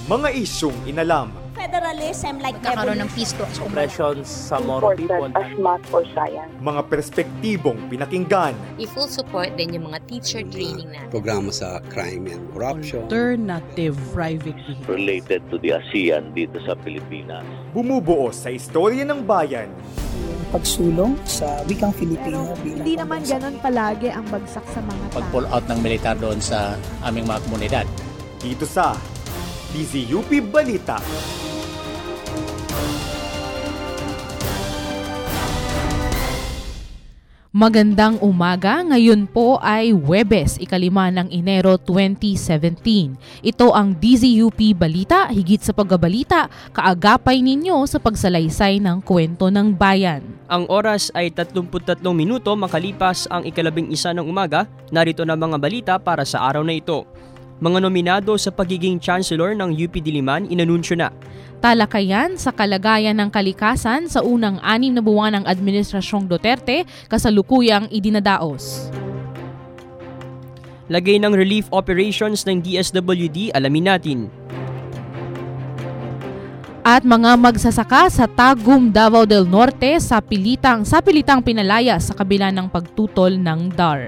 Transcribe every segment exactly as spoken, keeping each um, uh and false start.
mga isyung inalam. Federalism like nagkakaroon ng peace talks. Oppressions sa Moro people. As math or science. Mga perspektibong pinakinggan. I-full support din yung mga teacher training natin. Programa sa crime and corruption. Alternative private vehicle. Related to the ASEAN dito sa Pilipinas. Bumubuo sa istorya ng bayan. Pagsulong sa wikang Filipino bilang hindi naman ganon palagi ang bagsak sa mga tao. Pag-pull out ng militar doon sa aming mga komunidad. Dito sa D Z U P Balita. Magandang umaga, ngayon po ay Huwebes, ikalima ng Enero twenty seventeen. Ito ang D Z U P Balita, higit sa pagbabalita, kaagapay ninyo sa pagsalaysay ng kwento ng bayan. Ang oras ay tatlumput tatlong minuto makalipas ang ikalabing isa ng umaga, narito na mga balita para sa araw na ito. Mga nominado sa pagiging Chancellor ng U P Diliman inanunsyo na. Talakayan sa kalagayan ng kalikasan sa unang anim na buwan ng Administrasyong Duterte, kasalukuyang idinadaos. Lagay ng relief operations ng D S W D, alamin natin. At mga magsasaka sa Tagum, Davao del Norte sa pilitang, sa pilitang pinalaya sa kabila ng pagtutol ng D A R.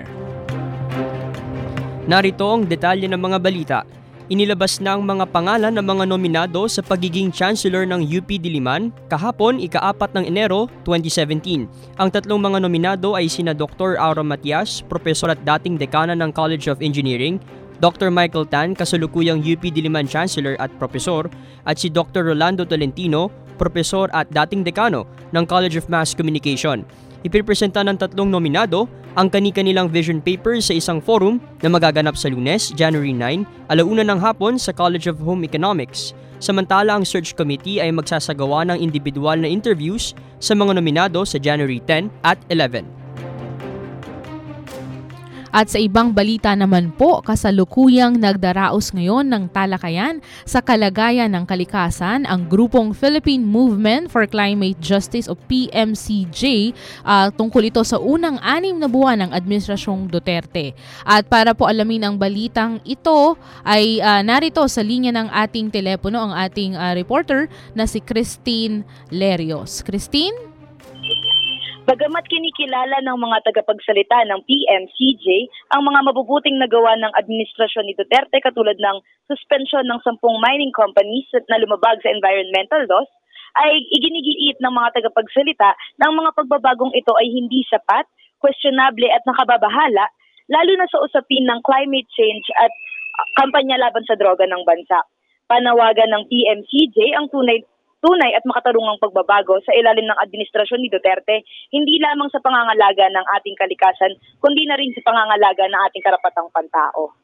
Narito ang detalye ng mga balita. Inilabas na ang mga pangalan ng mga nominado sa pagiging Chancellor ng U P Diliman kahapon ika-apat ng Enero twenty seventeen. Ang tatlong mga nominado ay sina Doctor Aura Matias, Profesor at dating Dekana ng College of Engineering, Doctor Michael Tan, kasalukuyang U P Diliman Chancellor at Profesor, at si Doctor Rolando Tolentino, Profesor at dating Dekano ng College of Mass Communication. Ipipresenta ng tatlong nominado ang kani-kanilang vision paper sa isang forum na magaganap sa Lunes, January nine, alauna ng hapon sa College of Home Economics. Samantala, ang search committee ay magsasagawa ng individual na interviews sa mga nominado sa January ten at eleven. At sa ibang balita naman po, kasalukuyang nagdaraos ngayon ng talakayan sa kalagayan ng kalikasan ang grupong Philippine Movement for Climate Justice o P M C J uh, tungkol ito sa unang anim na buwan ng Administrasyong Duterte. At para po alamin ang balitang ito ay uh, narito sa linya ng ating telepono ang ating uh, reporter na si Christine Lerios. Christine? Bagamat kinikilala ng mga tagapagsalita ng P M C J ang mga mabubuting nagawa ng administrasyon ni Duterte katulad ng suspension ng sampung mining companies na lumabag sa environmental laws, ay iginigiit ng mga tagapagsalita ng mga pagbabagong ito ay hindi sapat, questionable at nakababahala, lalo na sa usapin ng climate change at kampanya laban sa droga ng bansa. Panawagan ng P M C J ang tunay tunay at makatarungang pagbabago sa ilalim ng administrasyon ni Duterte, hindi lamang sa pangangalaga ng ating kalikasan, kundi na rin sa pangangalaga ng ating karapatang pantao.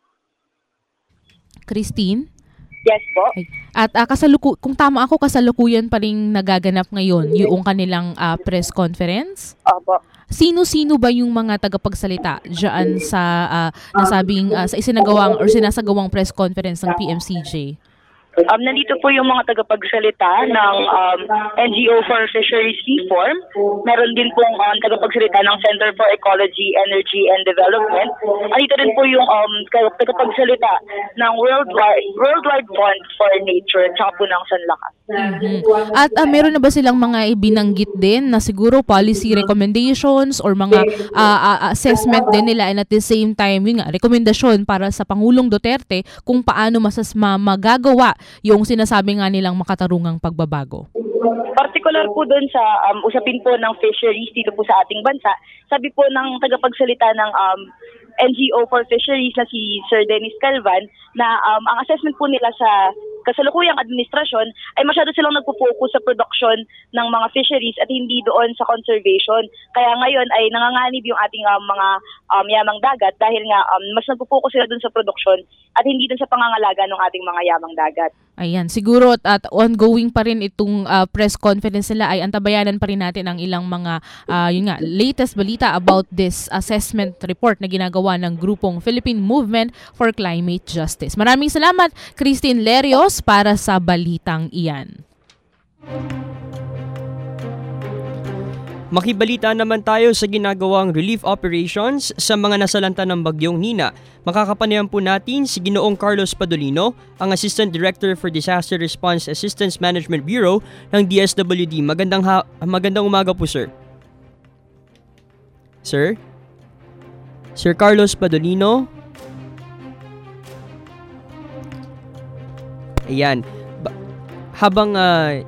Christine? Yes po. At uh, kasaluku- kung tama ako, kasalukuyan pa rin nagaganap ngayon yung kanilang uh, press conference? Opo. Sino-sino ba yung mga tagapagsalita diyan sa uh, nasabing uh, sa isinagawang or sinasagawang press conference ng P M C J? Um, nandito po yung mga tagapagsalita ng um, N G O for Fisheries Reform. Meron din pong um, tagapagsalita ng Center for Ecology, Energy and Development. Nandito din po yung um, tagapagsalita ng Worldwide, Worldwide Fund for Nature at saka po ng Sanlakas. Mm-hmm. At uh, meron na ba silang mga ibinanggit din na siguro policy recommendations or mga uh, uh, assessment din nila and at the same time yung uh, rekomendasyon para sa Pangulong Duterte kung paano masas ma- magagawa yung sinasabi nga nilang makatarungang pagbabago? Particular po doon sa um, usapin po ng fisheries dito po sa ating bansa, sabi po ng tagapagsalita ng um, N G O for Fisheries na si Sir Dennis Calvan na um, ang assessment po nila sa kasalukuyang administrasyon ay masyado silang nagpo-focus sa production ng mga fisheries at hindi doon sa conservation. Kaya ngayon ay nanganganib yung ating um, mga um, yamang dagat dahil nga um, mas nagpo-focus sila doon sa production at hindi doon sa pangangalaga ng ating mga yamang dagat. Ayan, siguro at, at ongoing pa rin itong uh, press conference nila ay antabayanan pa rin natin ang ilang mga uh, yun nga, latest balita about this assessment report na ginagawa ng grupong Philippine Movement for Climate Justice. Maraming salamat, Christine Lerios, para sa balitang iyan. Makibalita naman tayo sa ginagawang relief operations sa mga nasalanta ng bagyong Nina. Makakapanayan po natin si Ginoong Carlos Padolino, ang Assistant Director for Disaster Response Assistance Management Bureau ng D S W D. Magandang, ha- magandang umaga po, sir. Sir? Sir Carlos Padolino? Ayan. Ba- habang... Uh,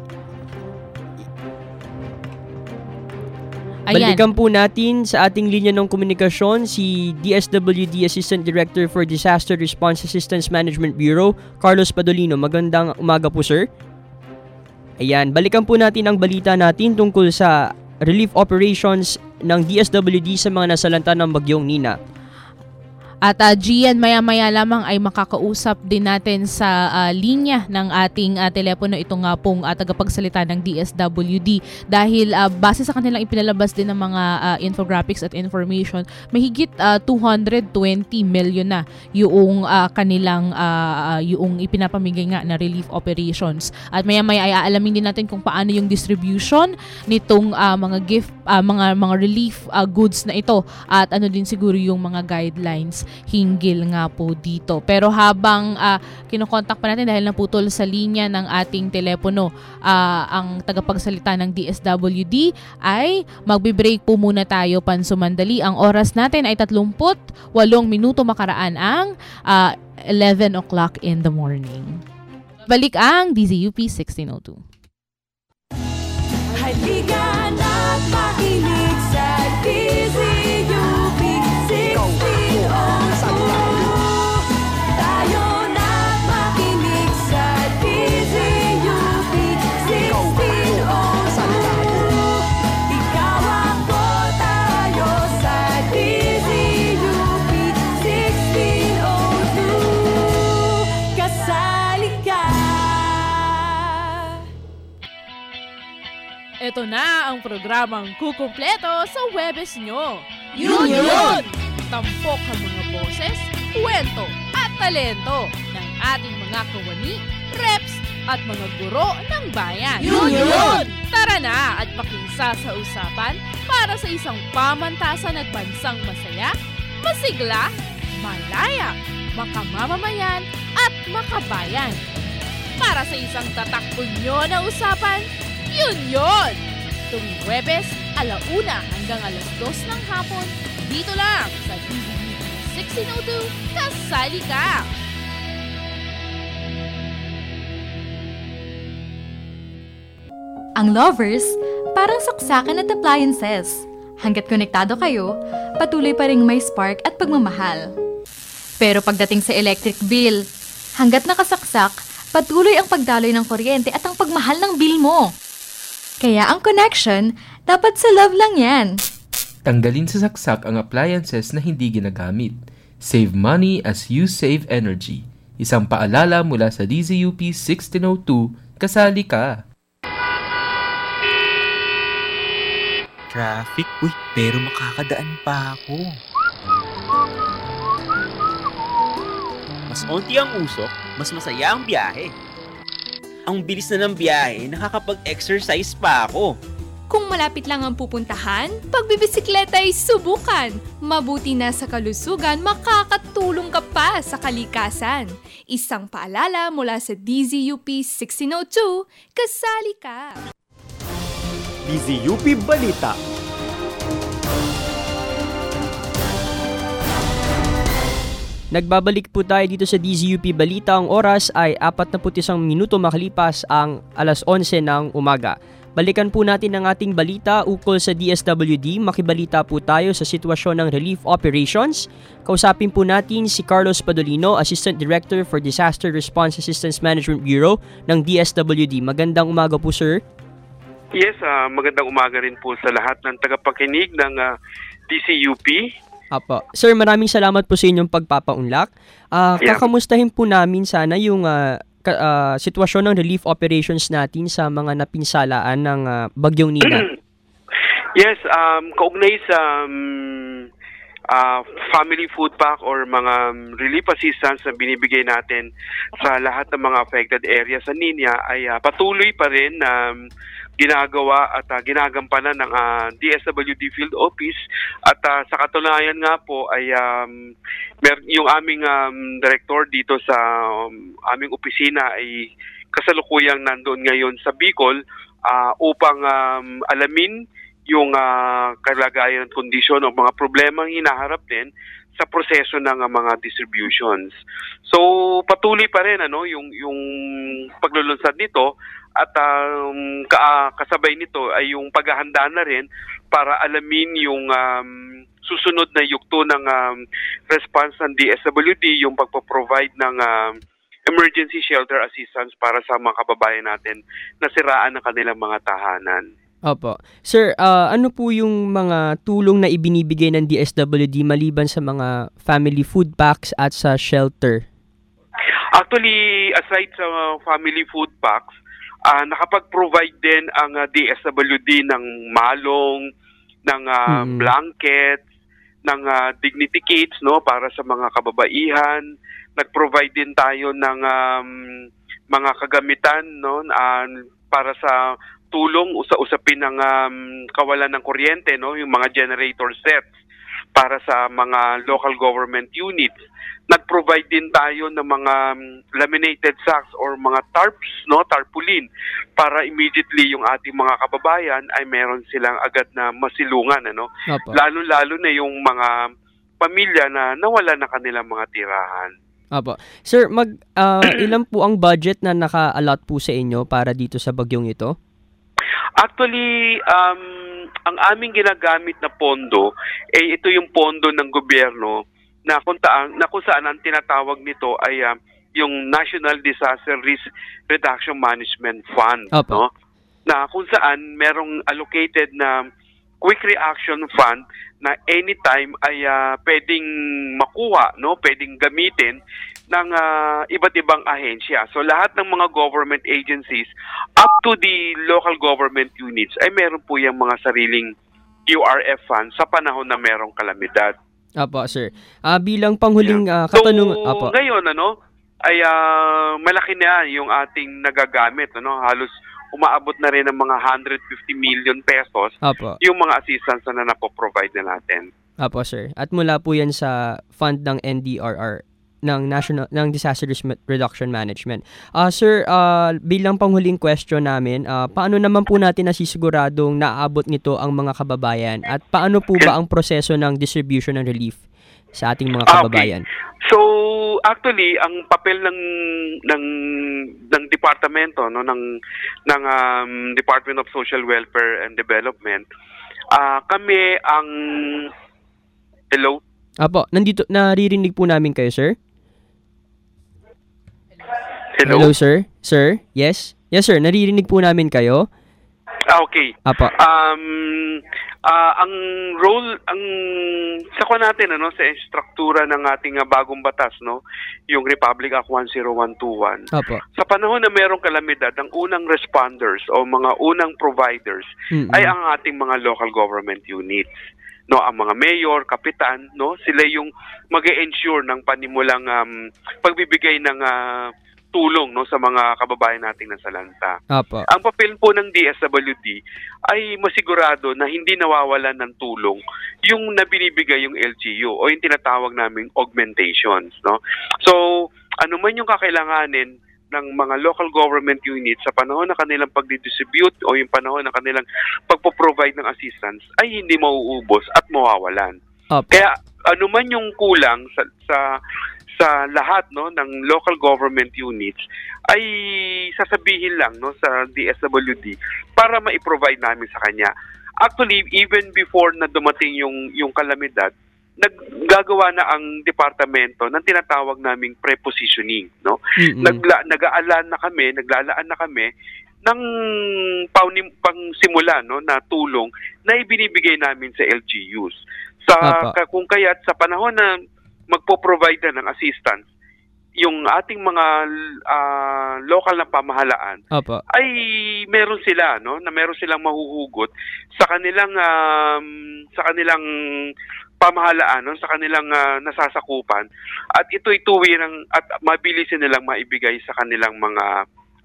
Ayan. Balikan po natin sa ating linya ng komunikasyon si D S W D Assistant Director for Disaster Response Assistance Management Bureau, Carlos Padolino. Magandang umaga po, sir. Ayan, balikan po natin ang balita natin tungkol sa relief operations ng D S W D sa mga nasalanta ng bagyong Nina. At uh, Gian, maya-maya lamang ay makakausap din natin sa uh, linya ng ating uh, telepono ito nga pong uh, tagapagsalita ng D S W D dahil uh, base sa kanilang ipinalabas din ng mga uh, infographics at information, mahigit uh, two hundred twenty million na yung uh, kanilang uh, yung ipinapamigay nga na relief operations. At maya-maya ay aalamin din natin kung paano yung distribution nitong uh, mga gift, uh, mga mga relief uh, goods na ito at ano din siguro yung mga guidelines hinggil nga po dito. Pero habang uh, kinokontak pa natin dahil naputol sa linya ng ating telepono uh, ang tagapagsalita ng D S W D ay magbe-break po muna tayo pansumandali. Ang oras natin ay thirty-eight minuto makaraan ang uh, eleven o'clock in the morning. Balik ang D Z U P sixteen oh two. Halika na't makinig sa D Z U P sixteen oh two. Tayo na't makinig sa D Z U P sixteen oh two. Ikaw ako, tayo sa D Z U P sixteen oh two. Kasali ka. Ito na ang programang kukumpleto sa Webes nyo. Yun yun! Tampok ang mga boses, kwento at talento ng ating mga kawani, reps at mga guro ng bayan. Yun yun! Tara na at pakingsa sa usapan para sa isang pamantasan at bansang masaya, masigla, malaya, makamamamayan at makabayan. Para sa isang tatakbo na usapan, yun yun! Tuwing Huwebes, alauna hanggang alas dos ng hapon, dito lang sa D Z U P sixteen oh two, kasali ka! Ang lovers, parang saksakan at appliances. Hanggat konektado kayo, patuloy pa ring may spark at pagmamahal. Pero pagdating sa electric bill, hanggat nakasaksak, patuloy ang pagdaloy ng kuryente at ang pagmahal ng bill mo. Kaya ang connection, dapat sa love lang yan. Tanggalin sa saksak ang appliances na hindi ginagamit. Save money as you save energy. Isang paalala mula sa D Z U P sixteen oh two, kasali ka. Traffic? Uy, pero makakadaan pa ako. Mas onti ang usok, mas masaya ang biyahe. Ang bilis na ng biyahe, nakakapag-exercise pa ako. Kung malapit lang ang pupuntahan, pagbibisikleta ay subukan. Mabuti na sa kalusugan, makakatulong ka pa sa kalikasan. Isang paalala mula sa D Z U P sixteen oh two, kasali ka. D Z U P Balita. Nagbabalik po tayo dito sa D Z U P Balita. Ang oras ay forty-one minuto makalipas ang alas eleven ng umaga. Balikan po natin ang ating balita ukol sa D S W D. Makibalita po tayo sa sitwasyon ng relief operations. Kausapin po natin si Carlos Padolino, Assistant Director for Disaster Response Assistance Management Bureau ng D S W D. Magandang umaga po, sir. Yes, uh, magandang umaga rin po sa lahat ng tagapakinig ng uh, D C U P. Apo. Sir, maraming salamat po sa inyong pagpapaunlak. Uh, yeah. Kakamustahin po namin sana yung uh, ka, uh, sitwasyon ng relief operations natin sa mga napinsalaan ng uh, Bagyong Nina. Yes, um, kaugnay sa um, uh, family food pack or mga um, relief assistance na binibigay natin sa lahat ng mga affected areas sa Nina ay uh, patuloy pa rin um, ginagawa at uh, ginagampanan ng uh, D S W D Field Office at uh, sa katunayan nga po ay um, mer- yung aming um, director dito sa um, aming opisina ay kasalukuyang nandoon ngayon sa Bicol uh, upang um, alamin yung uh, kalagayan at kondisyon o mga problemang hinaharap din sa proseso ng uh, mga distributions. So patuloy pa rin ano yung yung paglulunsad nito. At um, ka- kasabay nito ay yung paghahanda na rin para alamin yung um, susunod na yugto ng um, response ng D S W D, yung pagpo-provide ng um, emergency shelter assistance para sa mga kababayan natin na siraan ng kanilang mga tahanan. Opo. Sir, uh, ano po yung mga tulong na ibinibigay ng D S W D maliban sa mga family food packs at sa shelter? Actually, aside sa family food packs, Uh, nakapag-provide din ang uh, D S W D ng malong, ng uh, mm. blankets, ng uh, dignity kits no para sa mga kababaihan. Nag-provide din tayo ng um, mga kagamitan no uh, para sa tulong sa usapin ng um, kawalan ng kuryente no, yung mga generator sets para sa mga local government units. Nag-provide din tayo ng mga laminated sacks or mga tarps, no, tarpaulin, para immediately yung ating mga kababayan ay meron silang agad na masilungan, ano. Opo. Lalo-lalo na yung mga pamilya na nawala na kanilang mga tirahan. Apo. Sir, mag uh, ilan po ang budget na naka-allot po sa inyo para dito sa bagyong ito? Actually, um, ang aming ginagamit na pondo, eh ito yung pondo ng gobyerno na kung, taan, na kung saan ang tinatawag nito ay uh, yung National Disaster Risk Reduction Management Fund. Opo. No? Na kung saan merong allocated na quick reaction fund na anytime ay uh, pwedeng makuha, no, pwedeng gamitin ng uh, iba't ibang ahensya. So lahat ng mga government agencies up to the local government units ay meron po yung mga sariling Q R F funds sa panahon na merong kalamidad. Apo, sir. Uh, bilang panghuling uh, katanungan, so, apo. Ngayon, ano, ay uh, malaki na yung ating nagagamit, ano, halos umaabot na rin ng mga one hundred fifty million pesos Apo. Yung mga assistance na napoprovide na natin. Apo, sir. At mula po yan sa fund ng N D R R, ng National ng Disaster Risk Reduction Management. Uh, sir, uh, bilang panghuling question namin, uh, paano naman po natin nasisiguradong naaabot nito ang mga kababayan at paano po ba ang proseso ng distribution ng relief sa ating mga kababayan? Okay. So, actually, ang papel ng ng ng departamento no ng ng um, Department of Social Welfare and Development, uh, kami ang Hello? Apo, nandito naririnig po namin kayo, sir. Hello? Hello, sir? Sir? Yes? Yes, sir. Naririnig po namin kayo. Ah, okay. Apo. Um, uh, ang role, ang sakwa natin, ano, sa struktura ng ating uh, bagong batas, no, yung Republic Act one oh one twenty-one. Apo. Sa panahon na merong kalamidad, ang unang responders o mga unang providers Mm-mm. ay ang ating mga local government units. No, ang mga mayor, kapitan, no, sila yung mag-e-ensure ng panimulang um, pagbibigay ng uh, tulong no sa mga kababayan nating nasalanta. Apo. Ang papel po ng D S W D ay masigurado na hindi nawawalan ng tulong yung nabinibigay yung L G U o yung tinatawag naming augmentations, no. So, ano man yung kakailanganin ng mga local government units sa panahon na kanilang pagdidistribute o yung panahon na kanilang pagpo-provide ng assistance ay hindi mauubos at mawawalan. Apo. Kaya ano man yung kulang sa sa sa lahat no ng local government units ay sasabihin lang no sa D S W D para ma-provide namin sa kanya. Actually, even before na dumating yung yung kalamidad, naggagawa na ang departamento ng tinatawag naming prepositioning, no? Mm-hmm. Nagla, nag-aalaan na kami, naglalaan na kami ng paunim, pangsimula no na tulong na ibinibigay namin sa L G Us. Sa ka, kung kaya't sa panahon na magpo-provide na ng assistance, yung ating mga uh, local na pamahalaan Opo. ay meron sila no na meron silang mahuhugot sa kanilang um, sa kanilang pamahalaan no sa kanilang uh, nasasakupan at ito'y tuwirang at mabilis nilang maibigay sa kanilang mga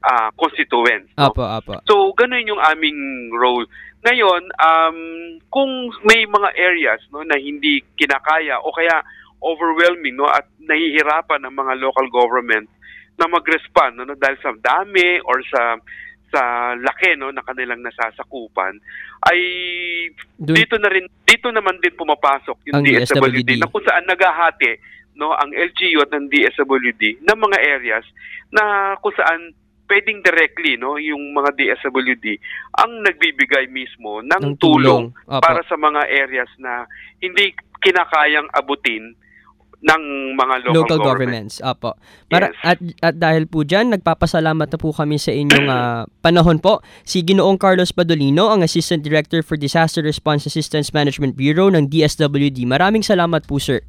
uh, constituents. No? Apo, apo. So, ganun yung aming role. Ngayon, um, kung may mga areas no, na hindi kinakaya o kaya overwhelming no, at nahihirapan ng mga local government na mag-respond no, dahil sa dami or sa sa laki no na kanilang nasasakupan ay Dun, dito na rin dito naman din pumapasok yung D S W D, D S W D na kung saan naghahati no ang L G U at ng D S W D ng mga areas na kung saan pwedeng directly no yung mga D S W D ang nagbibigay mismo ng, ng tulong, tulong para sa mga areas na hindi kinakayang abutin ng mga local, local governments. governments. Apo. Para, yes. at, at dahil po dyan, nagpapasalamat na po kami sa inyong uh, panahon po. Si Ginoong Carlos Badolino, ang Assistant Director for Disaster Response Assistance Management Bureau ng D S W D. Maraming salamat po, sir.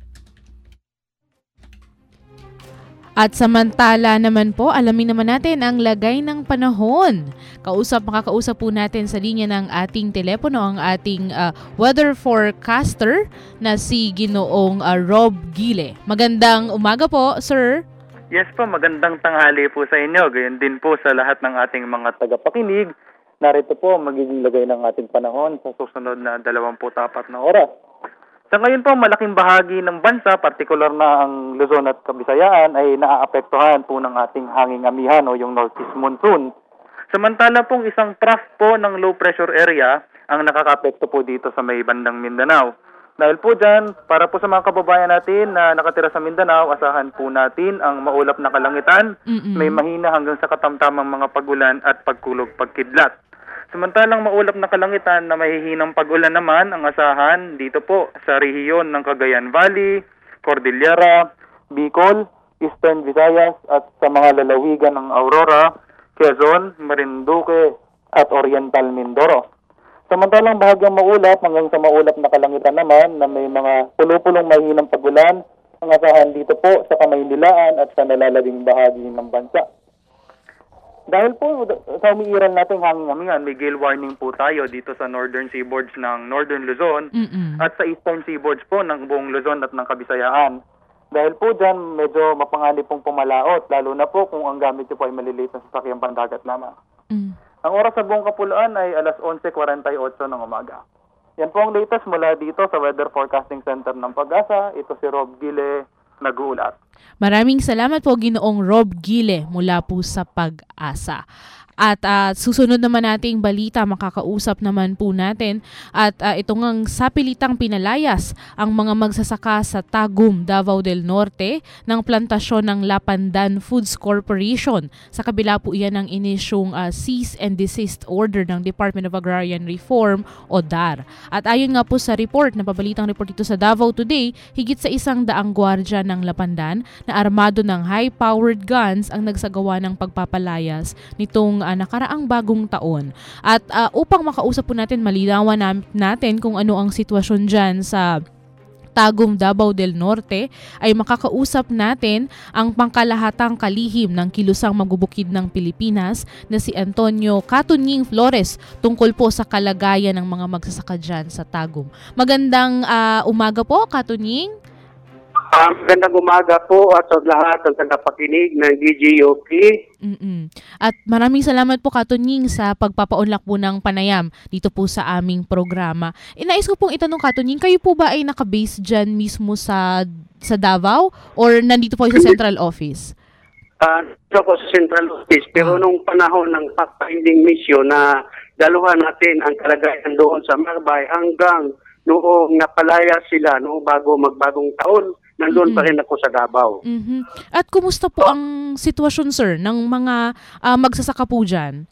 At samantala naman po, alamin naman natin ang lagay ng panahon. Kausap, makakausap po natin sa linya ng ating telepono ang ating uh, weather forecaster na si Ginoong uh, Rob Gile. Magandang umaga po, sir. Yes po, magandang tanghali po sa inyo. Gayon din po sa lahat ng ating mga tagapakinig. Narito po magiging lagay ng ating panahon sa susunod na dalawampu't apat na oras. Sa ngayon po, malaking bahagi ng bansa, partikular na ang Luzon at Kabisayaan, ay naaapektuhan po ng ating hanging amihan o yung northeast monsoon. Samantala pong isang trough po ng low pressure area ang nakakapekto po dito sa may bandang Mindanao. Dahil po dyan, para po sa mga kababayan natin na nakatira sa Mindanao, asahan po natin ang maulap na kalangitan, Mm-mm. may mahina hanggang sa katamtamang mga pagulan at pagkulog pagkidlat. Samantalang maulap na kalangitan na mahihinang pag-ulan naman ang asahan dito po sa rehiyon ng Cagayan Valley, Cordillera, Bicol, Eastern Visayas at sa mga lalawigan ng Aurora, Quezon, Marinduque at Oriental Mindoro. Samantalang bahagyang maulap hanggang sa maulap na kalangitan naman na may mga pulo-pulong mahihinang pag-ulan ang asahan dito po sa Kamaynilaan at sa nalalabing bahagi ng bansa. Dahil po sa umiiral nating hanging amihan, may gale warning po tayo dito sa northern seaboards ng Northern Luzon Mm-mm. at sa eastern seaboards po ng buong Luzon at ng Kabisayaan. Dahil po dyan, medyo mapanganib pong pumalaot, lalo na po kung ang gamit nyo po ay maliliit na sasakyang pandagat lamang. Mm. Ang oras sa buong Kapuluan ay alas eleven forty-eight ng umaga. Yan po ang latest mula dito sa Weather Forecasting Center ng Pag-asa. Ito si Rob Gile, nag-uulat. Maraming salamat po Ginoong Rob Gile mula po sa Pag-asa. At uh, susunod naman nating balita, makakausap naman po natin at uh, ito ngang sapilitang pinalayas ang mga magsasaka sa Tagum, Davao del Norte ng plantasyon ng Lapandan Foods Corporation. Sa kabila po iyan ng inisyong uh, cease and desist order ng Department of Agrarian Reform o D A R. At ayon nga po sa report, napabalitang report ito sa Davao Today, higit sa isang daang gwardya ng Lapandan na armado ng high-powered guns ang nagsagawa ng pagpapalayas nitong uh, nakaraang bagong taon. At uh, upang makausap po natin, malinawan na, natin kung ano ang sitwasyon dyan sa Tagum, Davao del Norte, ay makakausap natin ang pangkalahatang kalihim ng kilusang magbubukid ng Pilipinas na si Antonio Catunying Flores tungkol po sa kalagayan ng mga magsasaka dyan sa Tagum. Magandang uh, umaga po, Catunying. Uh, magandang umaga po at sa lahat ng tagapakinig ng D J U P. Mm-mm. At maraming salamat po Catunying sa pagpapaunlak po ng panayam dito po sa aming programa. Inais ko pong itanong Catunying, kayo po ba ay nakabase dyan mismo sa sa Davao or nandito po sa central office? Uh, dito po sa central office. Pero nung panahon ng fact-finding mission na daluhan natin ang kalagayan doon sa Marbay hanggang noong napalaya sila noong bago magbagong taon, nandun mm-hmm. pa rin ako sa Davao. Mm-hmm. At kumusta po ang sitwasyon, sir, ng mga uh, magsasaka po dyan?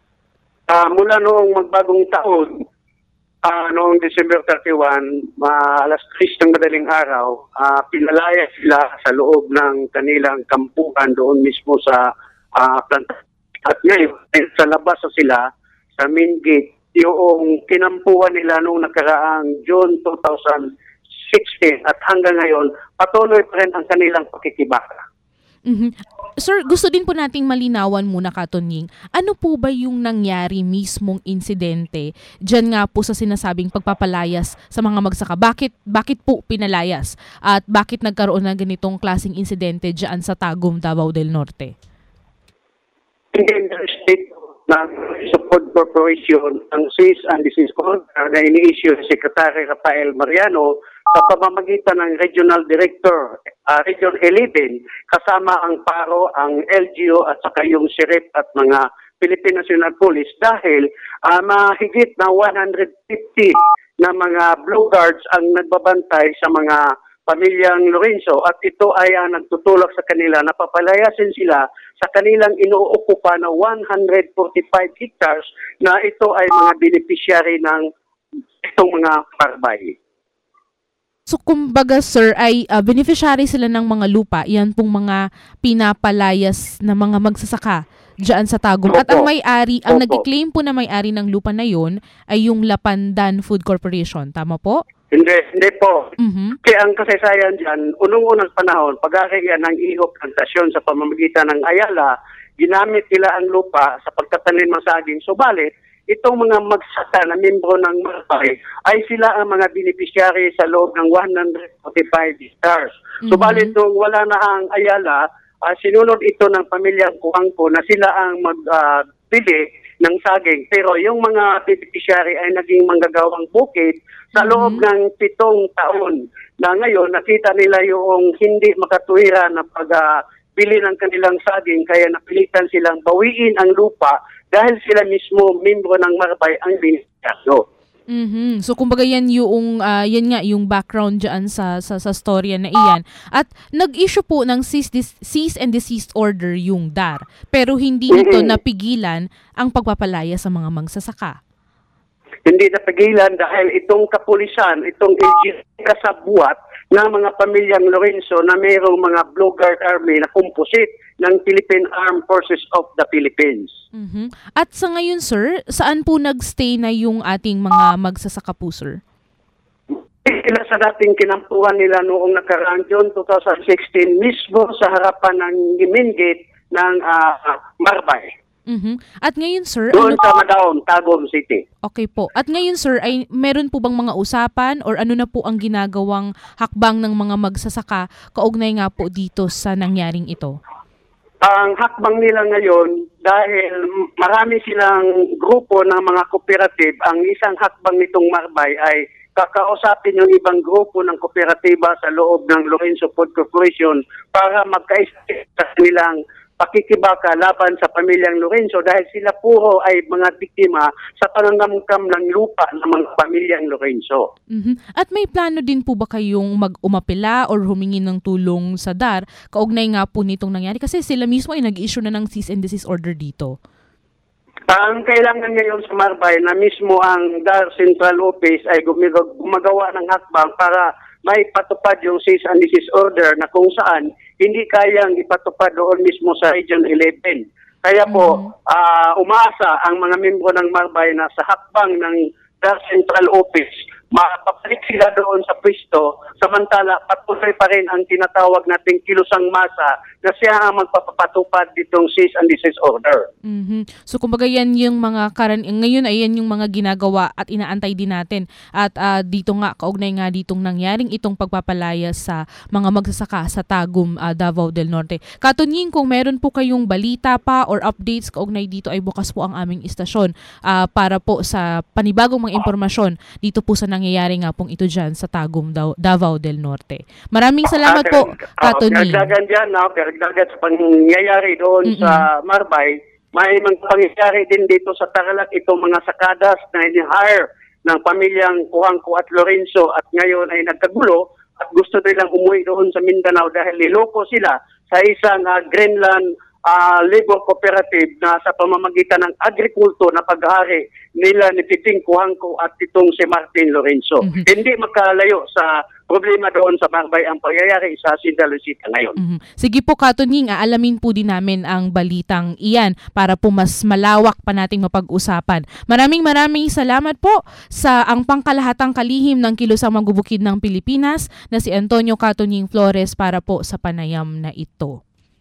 Uh, mula noong magbagong taon, uh, noong December thirty-first, uh, alas tres ng madaling araw, uh, pinalaya sila sa loob ng kanilang kampuhan doon mismo sa uh, planta. At ngayon, sa labas na sila, sa main gate, yung kinampuhan nila noong nakaraang June twenty sixteen at hanggang ngayon, patuloy pa rin ang kanilang pakikibaka. Mm-hmm. Sir, gusto din po nating malinawan muna, Catunying, ano po ba yung nangyari mismong insidente dyan nga po sa sinasabing pagpapalayas sa mga magsaka? Bakit, bakit po pinalayas? At bakit nagkaroon ng ganitong klaseng insidente dyan sa Tagum, Davao del Norte? state ng Support Corporation ang cease and desist order na ini-issue si Secretary Rafael Mariano sa pamamagitan ng Regional Director, uh, Region eleven, kasama ang P A R O, ang L G U at saka yung S I R I P at mga Philippine National Police dahil uh, mahigit na one hundred fifty na mga Blue Guards ang nagbabantay sa mga pamilyang Lorenzo at ito ay uh, nagtutulak sa kanila na papalayasin sila sa kanilang inuukupa na one hundred forty-five hectares na ito ay mga beneficiary ng itong mga Marbay. So kumbaga sir ay uh, beneficiary sila ng mga lupa, yan pong mga pinapalayas na mga magsasaka diyan sa Tagum. At ang may-ari, ang nag-claim po na may-ari ng lupa na yon ay yung Lapandan Food Corporation. Tama po? Hindi, hindi po. Mm-hmm. Kaya ang kasaysayan dyan, unang-unang panahon, pag-aarian ng iho plantasyon sa pamamagitan ng Ayala, ginamit nila ang lupa sa pagtatanim ng saging. Subalit, itong mga magsaka na membro ng Marbay ay sila ang mga beneficiary sa loob ng one hundred forty-five hectares. Mm-hmm. Subalit, nung wala na ang Ayala, uh, sinunod ito ng pamilyang Kuangko na sila ang magbili uh, ng saging. Pero yung mga beneficiary ay naging manggagawang bukid sa loob mm-hmm. ng pitong taon na ngayon nakita nila yung hindi makatuwira na pagbili uh, ng kanilang saging kaya napilitan silang bawiin ang lupa dahil sila mismo membro ng Marbay ang beneficiaryo. Mhm. So kumbaga yan yung uh, yan nga yung background diyan sa sa sa storya na iyan. At nag-issue po ng cease, dis, cease and desist order yung D A R. Pero hindi mm-hmm. ito napigilan ang pagpapalaya sa mga magsasaka. Hindi napigilan dahil itong kapulisan, itong L G U kasabwat ng mga pamilyang Lorenzo na mayroong mga Blue Guard Army na composite ng Philippine Armed Forces of the Philippines. Mm-hmm. At sa ngayon, sir, saan po nagstay na yung ating mga magsasaka po, sir? Sila sa dating kinampuhan nila noong nakaraan June twenty sixteen mismo sa harapan ng main gate ng uh, Marbay. Mm-hmm. At ngayon, sir... Doon ano sa Madaon, Tagum City. Okay po. At ngayon, sir, ay meron po bang mga usapan or ano na po ang ginagawang hakbang ng mga magsasaka kaugnay nga po dito sa nangyaring ito? Ang hakbang nila ngayon, dahil marami silang grupo ng mga kooperative, ang isang hakbang nitong Marbay ay kakausapin yung ibang grupo ng kooperatiba sa loob ng Lorenzo Food Corporation para magkaisa sa nilang pakikibaka laban sa pamilyang Lorenzo dahil sila puro ay mga biktima sa panangamkam ng lupa ng mga pamilyang Lorenzo. Mm-hmm. At may plano din po ba kayong mag-umapela or humingi ng tulong sa D A R kaugnay nga po nitong nangyari? Kasi sila mismo ay nag-issue na ng cease and desist order dito. Ang kailangan ngayon sa Marbay na mismo ang D A R Central Office ay gumagawa ng hakbang para may patupad yung cease and desist order na kung saan hindi kayang ipatupad doon mismo sa Region eleven. Kaya po, mm-hmm. uh, umaasa ang mga membro ng Marbay na sa hakbang ng D A R Central Office, makapabalik sila doon sa pwesto, samantala patuloy pa rin ang tinatawag nating kilusang masa na siya ang magpapatupad ditong cease and desist order. Mm-hmm. So kumbaga yan yung mga karan ngayon ay yan yung mga ginagawa at inaantay din natin. At uh, dito nga kaugnay nga ditong nangyaring itong pagpapalaya sa mga magsasaka sa Tagum, uh, Davao del Norte. Katunying kung meron po kayong balita pa or updates kaugnay dito ay bukas po ang aming istasyon uh, para po sa panibagong mga impormasyon dito po sa nangyayari nga pong ito dyan sa Tagum, Davao del Norte. Maraming salamat uh, po, Katunying. Karagdagan dyan, no? Karagdagan sa pangyayari doon mm-hmm. sa Marbay, may mga pangyayari din dito sa Tarlac, itong mga sakadas na ini-hire ng pamilyang Kuangko at Lorenzo at ngayon ay nagkagulo at gusto nilang umuwi doon sa Mindanao dahil niloko sila sa isang uh, Greenland uh, labor cooperative na sa pamamagitan ng agrikulto na pag-hari nila ni Piting Kuangko at itong si Martin Lorenzo. Mm-hmm. Hindi makalayo sa problema doon sa Marbay ang pangyayari sa Sindalo City ngayon. Mm-hmm. Sige po, Katunying, aalamin po din namin ang balitang iyan para po mas malawak pa nating mapag-usapan. Maraming maraming salamat po sa ang pangkalahatang kalihim ng Kilusang Magbubukid ng Pilipinas na si Antonio Katunying Flores para po sa panayam na ito.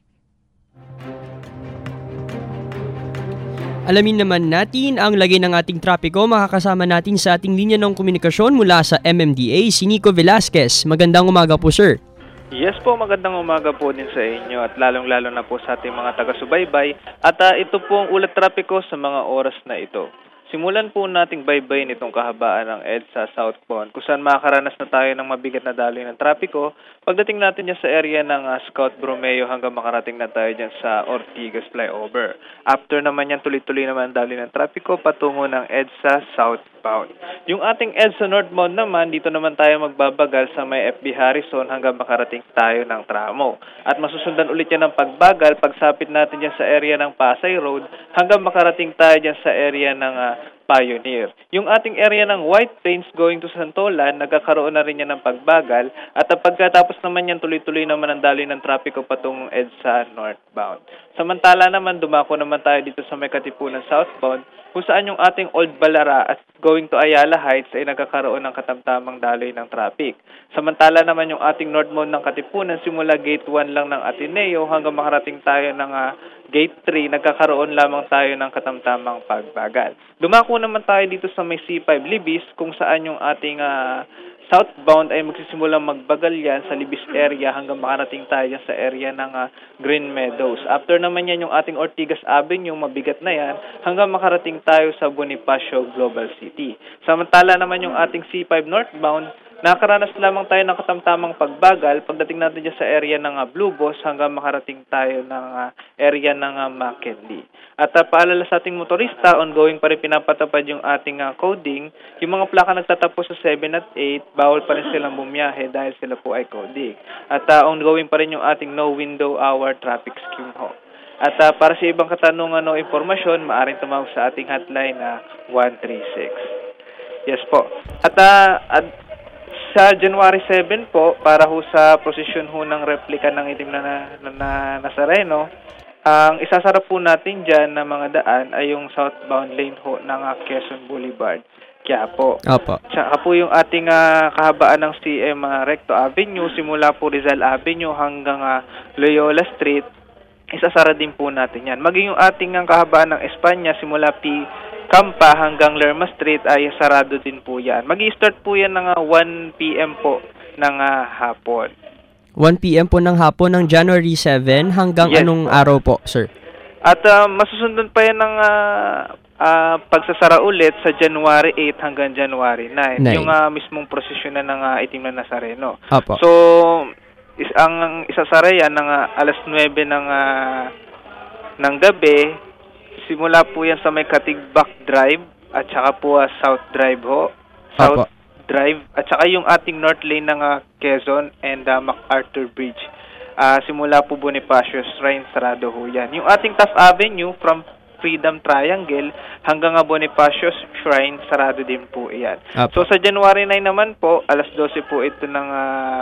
Alamin naman natin ang lagay ng ating trapiko. Makakasama natin sa ating linya ng komunikasyon mula sa M M D A, si Nico Velasquez. Magandang umaga po, sir. Yes po, magandang umaga po din sa inyo at lalong-lalo na po sa ating mga taga-subaybay. At uh, ito po ang ulat trapiko sa mga oras na ito. Simulan po nating baybayin itong kahabaan ng EDSA southbound kung saan makakaranas na tayo ng mabigat na daloy ng trapiko pagdating natin dyan sa area ng uh, Scout Bromeo hanggang makarating na tayo dyan sa Ortigas flyover. After naman yan, tuloy-tuloy naman ang daloy ng trapiko patungo ng EDSA southbound. Yung ating EDSA northbound naman, dito naman tayo magbabagal sa may F B Harrison hanggang makarating tayo ng tramo. At masusundan ulit yan ng pagbagal pagsapit natin dyan sa area ng Pasay Road hanggang makarating tayo dyan sa area ng uh, Pioneer. Yung ating area ng White Plains going to Santolan, nagkakaroon na rin yan ng pagbagal at pagkatapos naman yan tuloy-tuloy naman ang daloy ng trapiko patungong EDSA northbound. Samantala naman, dumako naman tayo dito sa may Katipunan southbound kung saan yung ating Old Balara at going to Ayala Heights ay nagkakaroon ng katamtamang daloy ng traffic. Samantala naman yung ating northbound ng Katipunan simula gate one lang ng Ateneo hanggang makarating tayo ng uh, gate three, nagkakaroon lamang tayo ng katamtamang pagbagal. Dumako naman tayo dito sa may C five Libis kung saan yung ating uh, southbound ay magsisimulang magbagal yan sa Libis area hanggang makarating tayo sa area ng uh, Green Meadows. After naman yan yung ating Ortigas Avenue, mabigat na yan, hanggang makarating tayo sa Bonifacio Global City. Samantala naman yung ating C five northbound, nakaranas lamang tayo ng katamtamang pagbagal pagdating natin dyan sa area ng uh, Blue Boss hanggang makarating tayo ng uh, area ng uh, McKinley. At uh, paalala sa ating motorista, ongoing pa rin pinapatapad yung ating uh, coding. Yung mga plaka nagtatapos sa seven at eight, bawal pa rin silang bumiyahe dahil sila po ay coding. At uh, ongoing pa rin yung ating no window hour traffic scheme ho. At uh, para sa ibang katanungan o impormasyon, maaaring tumawag sa ating hotline na uh, one three six. Yes po. At uh, at sa January seven po, para ho sa prosesyon ho ng replika ng itim na, na, na, na Nazareno, ang isasarap po natin dyan na mga daan ay yung southbound lane ho ng uh, Quezon Boulevard. Kaya po. Opo. Tsaka po yung ating uh, kahabaan ng C M uh, Recto Avenue, simula po Rizal Avenue hanggang uh, Loyola Street, isasara din po natin yan. Maging yung ating uh, kahabaan ng Espanya, simula P. Campa hanggang Lerma Street ay sarado din po yan. Mag-i-start po yan ng uh, one p.m. po ng uh, hapon. one p.m. po ng hapon ng January seven hanggang yes, anong po. araw po, sir? At uh, masusundan pa yan ng uh, uh, pagsasara ulit sa January eight hanggang January nine. nine. Yung uh, mismong prosesyon na ng uh, itim na Nazareno. Apo. So, is, ang isasara yan ng uh, alas nuwebe ng, uh, ng gabi. Simula po yan sa may Katigbak Drive at saka po uh, South Drive ho. South Apo. Drive at saka yung ating North Lane ng uh, Quezon and uh, MacArthur Bridge. Uh, simula po Bonifacio Shrine, sarado ho yan. Yung ating Taft Avenue from Freedom Triangle hanggang uh, Bonifacio Shrine, sarado din po yan. Apo. So sa January nine naman po, alas dose po ito ng uh,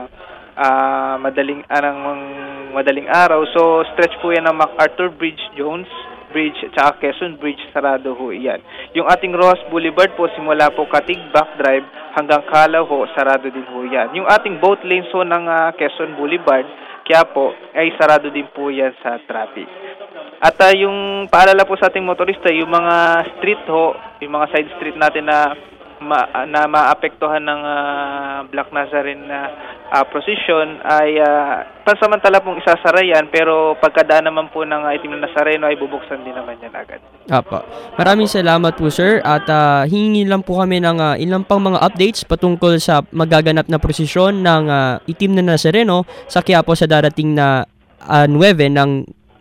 uh, madaling, anang uh, madaling araw. So stretch po yan ng MacArthur Bridge, Jones Bridge at saka Quezon Bridge, sarado ho yan. Yung ating Rojas Boulevard po, simula po Katigbak Drive hanggang Calaw ho, sarado din ho yan. Yung ating both lanes ho ng uh, Quezon Boulevard, kaya po ay sarado din po yan sa traffic. At uh, yung paalala po sa ating motorista, yung mga street ho, yung mga side street natin na ma, na maapektuhan ng uh, Black Nazarene na uh, procession ay uh, pansamantala pong isasara yan, pero pagkadaan naman po ng uh, itim na Nazareno ay bubuksan din naman yan agad. Apo. Maraming salamat po, sir, at uh, hingi lang po kami ng uh, ilang pang mga updates patungkol sa magaganap na prosesyon ng uh, itim na Nazareno sa Quiapo sa darating na uh, nine ng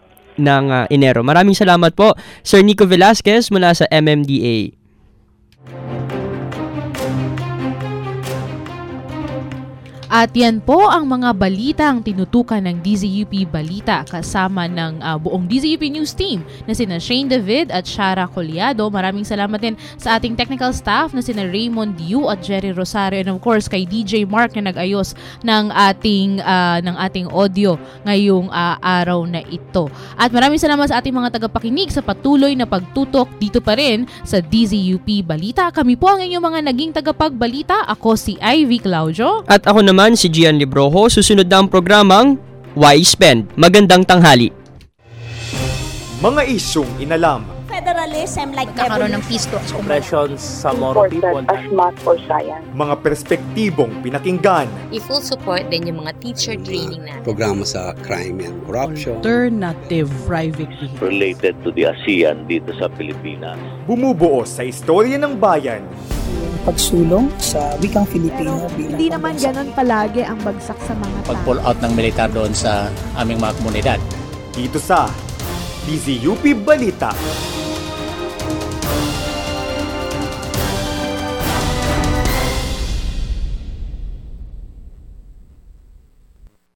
ng uh, Enero. Maraming salamat po, Sir Nico Velasquez mula sa M M D A. At yan po ang mga balita ang tinutukan ng D Z U P Balita kasama ng uh, buong D Z U P News Team na sina Shane David at Shara Collado. Maraming salamat din sa ating technical staff na sina Raymond Yu at Jerry Rosario, and of course kay D J Mark na nag-ayos ng ating uh, ng ating audio ngayong uh, araw na ito. At maraming salamat sa ating mga tagapakinig sa patuloy na pagtutok dito pa rin sa D Z U P Balita. Kami po ang inyong mga naging tagapagbalita. Ako si Ivy Claudio. At ako naman si Gian Librojo. Susunod na ang programang Why Spend. Magandang tanghali. Mga isyong inalam, Federal journalism like Nagkakaroon ng pisto at Oppressions sa Moro people. as math or science. Mga perspektibong pinakinggan. I-full support din yung mga teacher training natin. Programa sa crime and corruption. Alternative private vehicle. Related to the ASEAN dito sa Pilipinas. Bumubuo sa istorya ng bayan. Pagsulong sa wikang Filipino bilang Hindi naman ganon palagi ang bagsak sa mga tao. Pag-pull out ng militar doon sa aming mga komunidad. Dito sa D Z U P Balita.